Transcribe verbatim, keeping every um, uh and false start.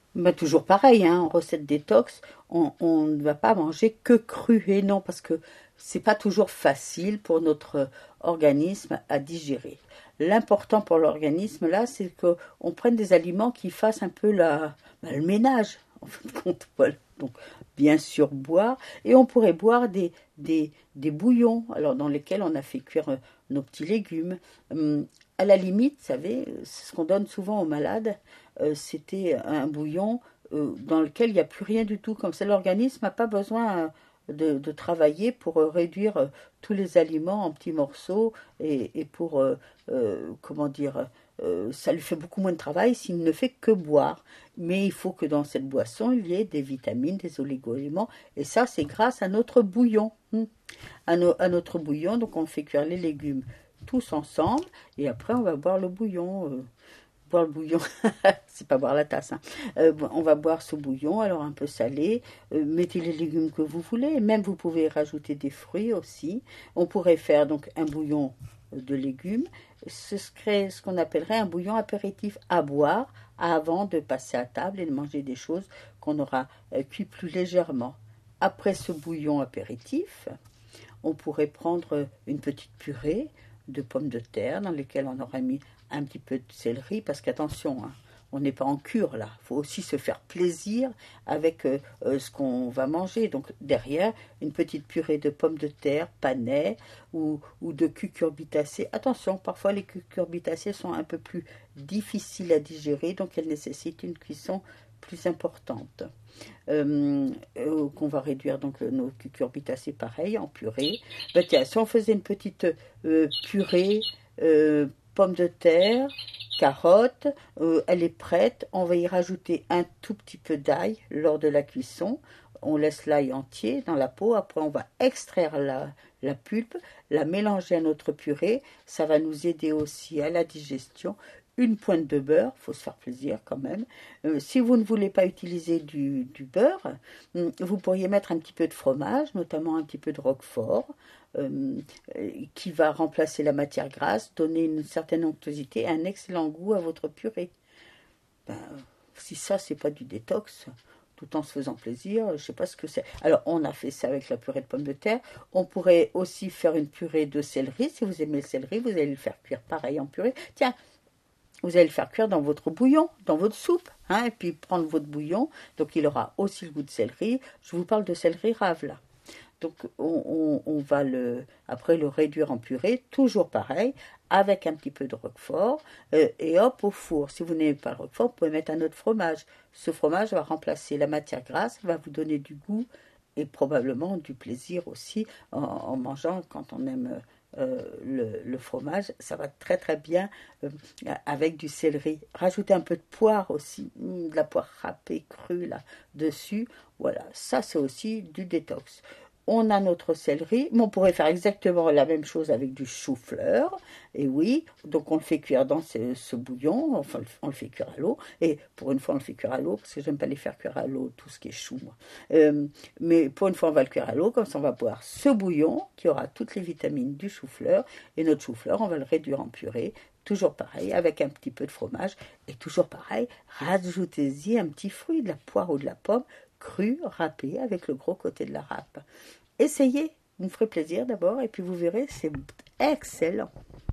Bah, toujours pareil, hein, en recette détox, on, on ne va pas manger que cru. Et non, parce que c'est pas toujours facile pour notre organisme à digérer. L'important pour l'organisme, là, c'est qu'on prenne des aliments qui fassent un peu la, bah, le ménage, en fin de compte. Voilà. Donc, bien sûr, boire. Et on pourrait boire des, des, des bouillons, alors dans lesquels on a fait cuire euh, nos petits légumes. Hum, à la limite, vous savez, c'est ce qu'on donne souvent aux malades, euh, c'était un bouillon euh, dans lequel il n'y a plus rien du tout. Comme ça, l'organisme n'a pas besoin euh, de, de travailler pour euh, réduire euh, tous les aliments en petits morceaux et, et pour, euh, euh, comment dire, euh, ça lui fait beaucoup moins de travail s'il ne fait que boire. Mais il faut que dans cette boisson, il y ait des vitamines, des oligo-éléments. Et ça, c'est grâce à notre bouillon. Hmm. À, no- à notre bouillon, donc on fait cuire les légumes tous ensemble. Et après, on va boire le bouillon. euh, boire le bouillon, c'est pas boire la tasse, hein. Euh, bon, on va boire ce bouillon, alors un peu salé. Euh, mettez les légumes que vous voulez. Même vous pouvez rajouter des fruits aussi. On pourrait faire donc un bouillon de légumes. Ce serait ce qu'on appellerait un bouillon apéritif à boire avant de passer à table et de manger des choses qu'on aura euh, cuit plus légèrement. Après ce bouillon apéritif, on pourrait prendre une petite purée de pommes de terre dans lesquelles on aura mis un petit peu de céleri, parce qu'attention, hein, on n'est pas en cure là, il faut aussi se faire plaisir avec euh, euh, ce qu'on va manger. Donc derrière, une petite purée de pommes de terre, panais ou, ou de cucurbitacées. Attention, parfois les cucurbitacées sont un peu plus difficiles à digérer, donc elles nécessitent une cuisson plus importante. Euh, euh, qu'on va réduire donc euh, nos cucurbitacées pareil en purée. Ben, tiens, si on faisait une petite euh, purée, euh, pommes de terre, carottes, euh, elle est prête. On va y rajouter un tout petit peu d'ail lors de la cuisson. On laisse l'ail entier dans la peau. Après, on va extraire la, la pulpe, la mélanger à notre purée. Ça va nous aider aussi à la digestion. Une pointe de beurre, il faut se faire plaisir quand même. Euh, si vous ne voulez pas utiliser du, du beurre, hum, vous pourriez mettre un petit peu de fromage, notamment un petit peu de roquefort, euh, qui va remplacer la matière grasse, donner une certaine onctuosité, un excellent goût à votre purée. Ben, si ça, c'est pas du détox, tout en se faisant plaisir, je ne sais pas ce que c'est. Alors, on a fait ça avec la purée de pommes de terre. On pourrait aussi faire une purée de céleri. Si vous aimez le céleri, vous allez le faire cuire pareil en purée. Tiens, vous allez le faire cuire dans votre bouillon, dans votre soupe, hein, et puis prendre votre bouillon. Donc, il aura aussi le goût de céleri. Je vous parle de céleri rave là. Donc on, on- on va le, après le réduire en purée, toujours pareil, avec un petit peu de roquefort, euh, et hop au four. Si vous n'aimez pas le roquefort, vous pouvez mettre un autre fromage. Ce fromage va remplacer la matière grasse, va vous donner du goût et probablement du plaisir aussi en, en mangeant quand on aime euh, le, le fromage. Ça va très très bien euh, avec du céleri. Rajoutez un peu de poire aussi, mm, de la poire râpée crue là dessus. Voilà, ça c'est aussi du détox. On a notre céleri, mais on pourrait faire exactement la même chose avec du chou-fleur. Et oui, donc on le fait cuire dans ce, ce bouillon, enfin on le fait cuire à l'eau. Et pour une fois on le fait cuire à l'eau, parce que j'aime pas les faire cuire à l'eau, tout ce qui est chou, moi. Euh, mais pour une fois on va le cuire à l'eau, comme ça on va boire ce bouillon qui aura toutes les vitamines du chou-fleur. Et notre chou-fleur, on va le réduire en purée. Toujours pareil, avec un petit peu de fromage. Et toujours pareil, rajoutez-y un petit fruit, de la poire ou de la pomme, crue, râpée, avec le gros côté de la râpe. Essayez, vous me ferez plaisir d'abord, et puis vous verrez, c'est excellent.